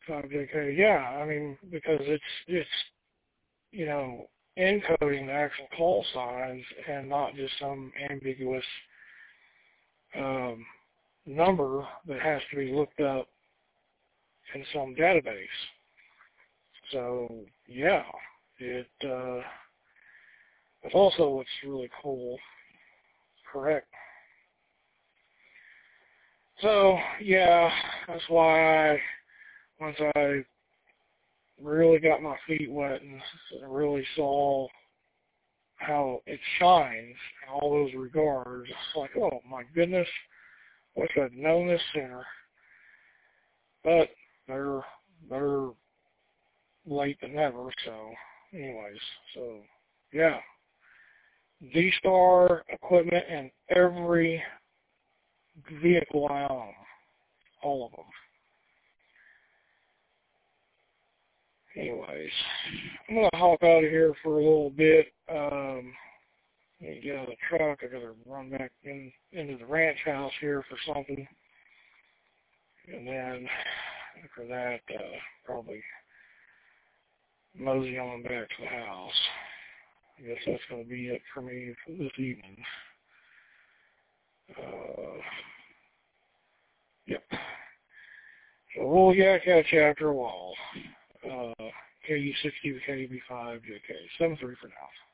5JK, yeah, I mean, because it's encoding the actual call signs and not just some ambiguous um, number that has to be looked up in some database. So, yeah, it's also what's really cool. Correct. So, yeah, that's why once I really got my feet wet and really saw how it shines in all those regards, it's like, oh my goodness, wish I'd known this sooner. But they're late than never, so anyways, so yeah. D-Star equipment in every vehicle I own. All of them. Anyways, I'm going to hop out of here for a little bit. Get out of the truck. I got to run back into the ranch house here for something. And then after that, probably mosey on back to the house. I guess that's going to be it for me for this evening. Yep. So we'll catch you after a while. KU60 to KUB5, JK. 7-3 for now.